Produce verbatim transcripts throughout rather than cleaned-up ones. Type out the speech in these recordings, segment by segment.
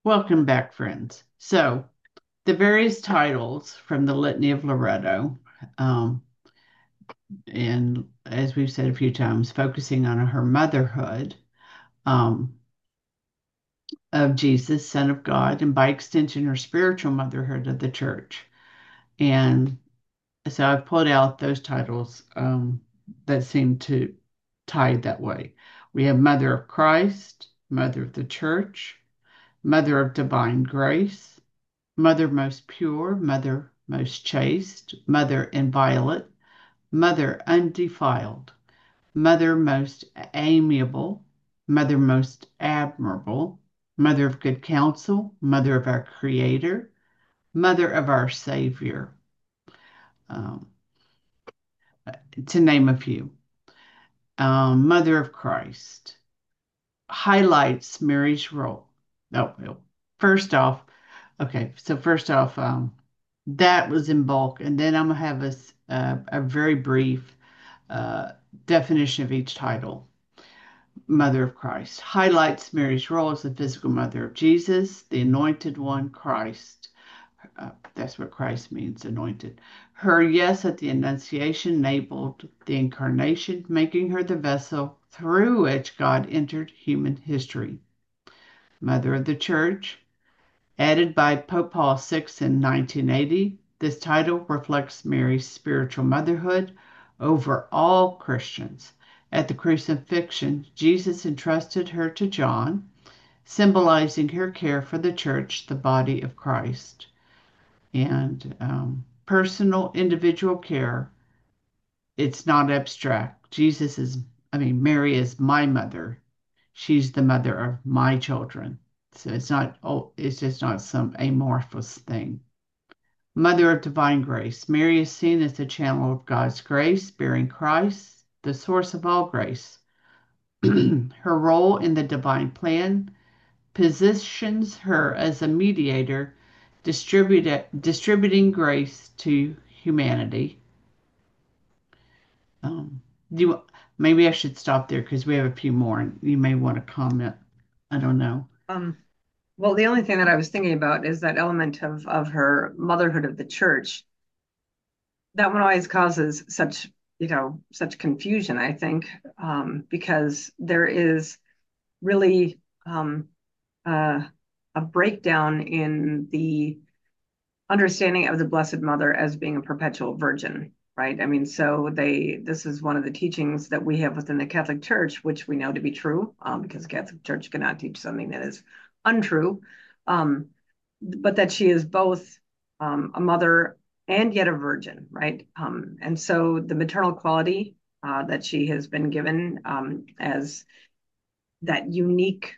Welcome back, friends. So, the various titles from the Litany of Loretto, um, and as we've said a few times, focusing on her motherhood um, of Jesus, Son of God, and by extension, her spiritual motherhood of the church. And so I've pulled out those titles um, that seem to tie that way. We have Mother of Christ, Mother of the Church, Mother of Divine Grace, Mother most pure, Mother most chaste, Mother inviolate, Mother undefiled, Mother most amiable, Mother most admirable, Mother of good counsel, Mother of our Creator, Mother of our Savior, um, to name a few. Um, Mother of Christ highlights Mary's role. Oh, well, first off, okay, so first off, um, that was in bulk, and then I'm gonna have a, s- uh, a very brief uh, definition of each title. Mother of Christ highlights Mary's role as the physical mother of Jesus, the anointed one, Christ. Uh, that's what Christ means, anointed. Her yes at the Annunciation enabled the incarnation, making her the vessel through which God entered human history. Mother of the Church, added by Pope Paul the Sixth in nineteen eighty, this title reflects Mary's spiritual motherhood over all Christians. At the crucifixion, Jesus entrusted her to John, symbolizing her care for the church, the body of Christ. And um, personal, individual care, it's not abstract. Jesus is, I mean, Mary is my mother. She's the mother of my children. So it's not, oh, it's just not some amorphous thing. Mother of Divine Grace. Mary is seen as the channel of God's grace, bearing Christ, the source of all grace. Her role in the divine plan positions her as a mediator, distribute, distributing grace to humanity. Um, do you, maybe I should stop there because we have a few more and you may want to comment. I don't know. Um, well, the only thing that I was thinking about is that element of of her motherhood of the church. That one always causes such, you know, such confusion, I think, um, because there is really um, uh, a breakdown in the understanding of the Blessed Mother as being a perpetual virgin, right? I mean, so they this is one of the teachings that we have within the Catholic Church, which we know to be true, um, because the Catholic Church cannot teach something that is untrue, um, but that she is both um, a mother and yet a virgin, right? Um, and so the maternal quality uh, that she has been given um, as that unique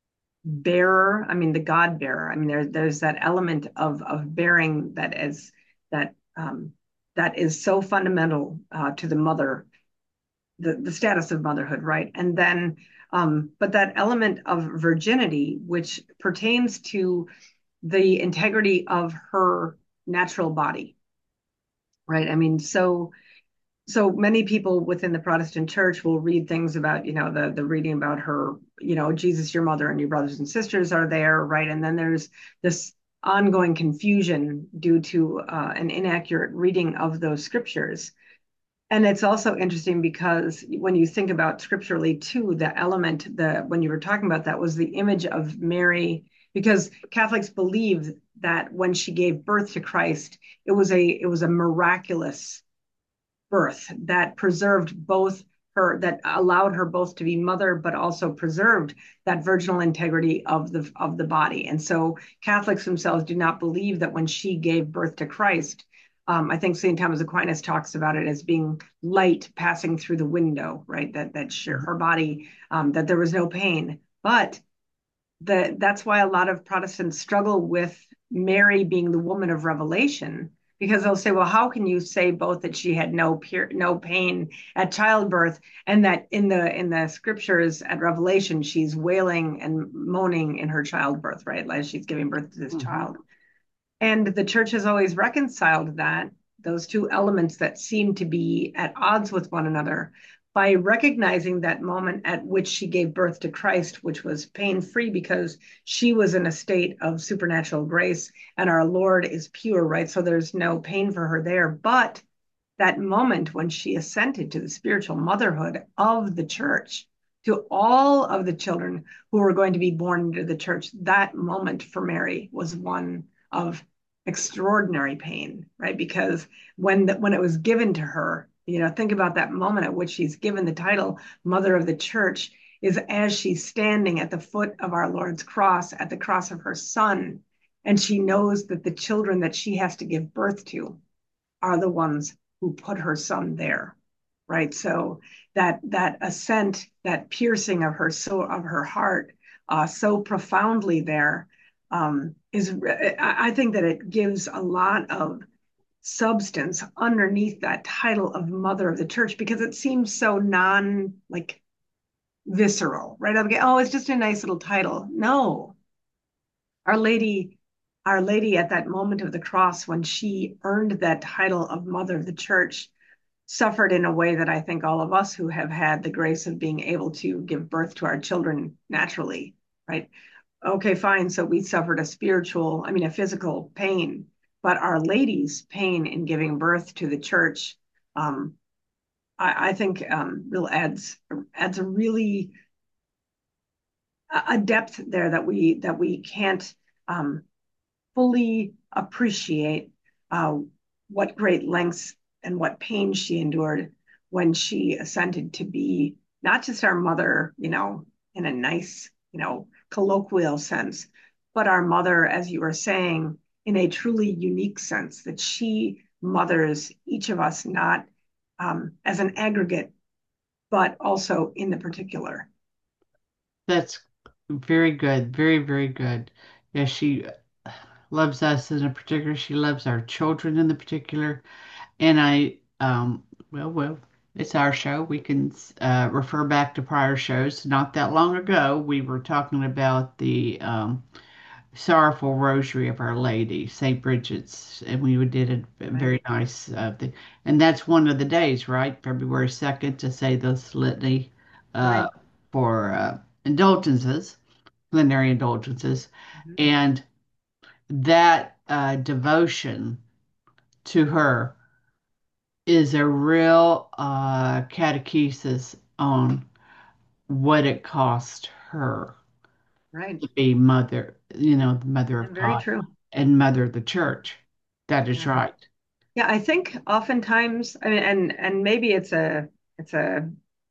bearer, I mean the God bearer. I mean there, there's that element of of bearing that is that um, that is so fundamental uh, to the mother, the, the status of motherhood, right? And then um, but that element of virginity, which pertains to the integrity of her natural body, right? I mean, so so many people within the Protestant church will read things about, you know, the the reading about her, you know, Jesus, your mother, and your brothers and sisters are there, right? And then there's this ongoing confusion due to uh, an inaccurate reading of those scriptures. And it's also interesting because when you think about scripturally too, the element that when you were talking about that was the image of Mary, because Catholics believe that when she gave birth to Christ, it was a it was a miraculous birth that preserved both her, that allowed her both to be mother but also preserved that virginal integrity of the of the body. And so Catholics themselves do not believe that when she gave birth to Christ, um, I think Saint Thomas Aquinas talks about it as being light passing through the window, right? That that she, her body, um, that there was no pain. But the, that's why a lot of Protestants struggle with Mary being the woman of revelation, because they'll say, well, how can you say both that she had no peer, no pain at childbirth, and that in the in the scriptures at Revelation she's wailing and moaning in her childbirth, right, as she's giving birth to this Mhm. child. And the church has always reconciled that, those two elements that seem to be at odds with one another, by recognizing that moment at which she gave birth to Christ, which was pain free because she was in a state of supernatural grace and our Lord is pure, right? So there's no pain for her there. But that moment when she assented to the spiritual motherhood of the church, to all of the children who were going to be born into the church, that moment for Mary was one of extraordinary pain, right? Because when the, when it was given to her, you know, think about that moment at which she's given the title Mother of the Church, is as she's standing at the foot of our Lord's cross, at the cross of her Son, and she knows that the children that she has to give birth to are the ones who put her son there, right? So that that ascent, that piercing of her soul, of her heart, uh, so profoundly there, um, is I think that it gives a lot of substance underneath that title of Mother of the Church because it seems so non like visceral, right? I'm like, oh, it's just a nice little title. No, Our Lady, Our Lady at that moment of the cross when she earned that title of Mother of the Church suffered in a way that I think all of us who have had the grace of being able to give birth to our children naturally, right? Okay, fine. So we suffered a spiritual, I mean, a physical pain, but Our Lady's pain in giving birth to the church, um, I, I think, um, real adds adds a really a depth there that we that we can't um, fully appreciate uh, what great lengths and what pain she endured when she assented to be not just our mother, you know, in a nice, you know, colloquial sense, but our mother, as you were saying, in a truly unique sense, that she mothers each of us not um, as an aggregate, but also in the particular. That's very good. Very, very good. Yeah, she loves us in a particular. She loves our children in the particular. And I, um, well, well, it's our show. We can uh, refer back to prior shows. Not that long ago, we were talking about the um, Sorrowful Rosary of Our Lady, Saint Bridget's, and we did a Right, very nice uh, thing. And that's one of the days, right? February second to say this litany uh, right. for uh, indulgences, plenary indulgences. Mhm. And that uh, devotion to her is a real uh, catechesis on what it cost her Right. to be mother, you know, the mother of And very God true. and mother of the church. That is Yeah. right. Yeah, I think oftentimes, I mean, and and maybe it's a it's a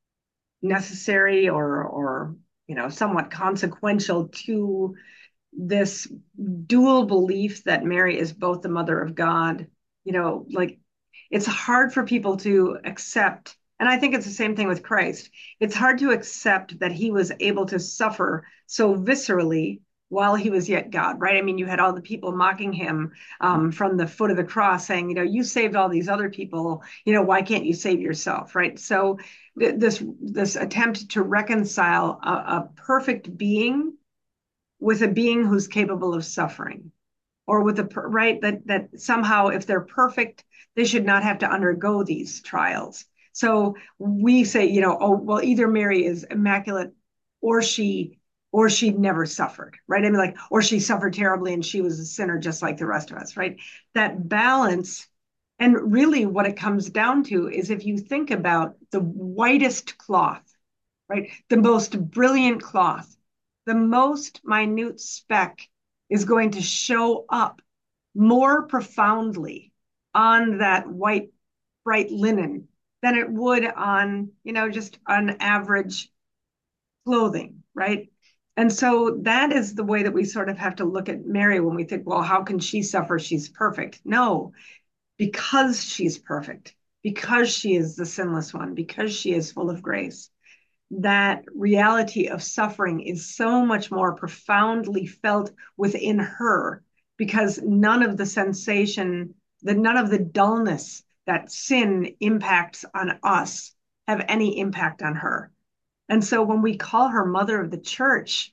necessary or or you know somewhat consequential to this dual belief that Mary is both the mother of God. You know, like it's hard for people to accept, and I think it's the same thing with Christ. It's hard to accept that he was able to suffer so viscerally while he was yet God, right? I mean, you had all the people mocking him um, from the foot of the cross, saying, you know, you saved all these other people, you know, why can't you save yourself, right? So th- this this attempt to reconcile a, a perfect being with a being who's capable of suffering or with a right that that somehow if they're perfect they should not have to undergo these trials. So we say, you know, oh well, either Mary is immaculate or she or she never suffered, right? I mean, like, or she suffered terribly and she was a sinner just like the rest of us, right? That balance. And really what it comes down to is if you think about the whitest cloth, right? The most brilliant cloth, the most minute speck is going to show up more profoundly on that white, bright linen than it would on, you know, just on average clothing, right? And so that is the way that we sort of have to look at Mary when we think, well, how can she suffer? She's perfect. No, because she's perfect, because she is the sinless one, because she is full of grace, that reality of suffering is so much more profoundly felt within her because none of the sensation, the none of the dullness that sin impacts on us have any impact on her. And so when we call her mother of the church,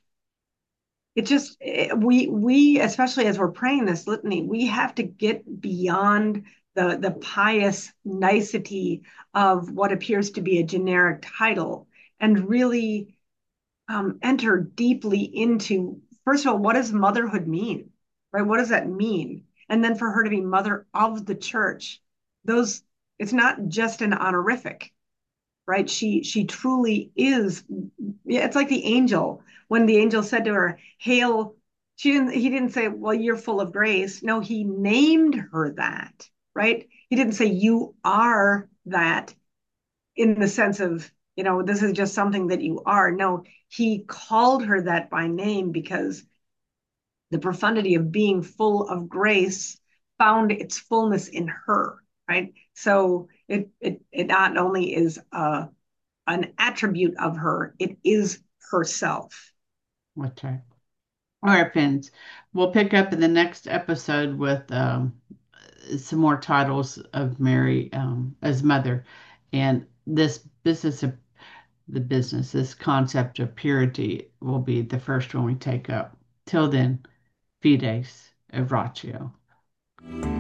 it just we we especially as we're praying this litany, we have to get beyond the the pious nicety of what appears to be a generic title, and really um, enter deeply into, first of all, what does motherhood mean, right? What does that mean? And then for her to be mother of the church, those, it's not just an honorific, right? She she truly is. Yeah, it's like the angel when the angel said to her, "Hail." She didn't. He didn't say, "Well, you're full of grace." No, he named her that, right? He didn't say, "You are that," in the sense of, you know, this is just something that you are. No, he called her that by name because the profundity of being full of grace found its fullness in her, right? So it it it not only is uh, an attribute of her, it is herself. Okay. All right, friends. We'll pick up in the next episode with um, some more titles of Mary um, as mother, and this business of the business, this concept of purity will be the first one we take up. Till then, Fides et Ratio.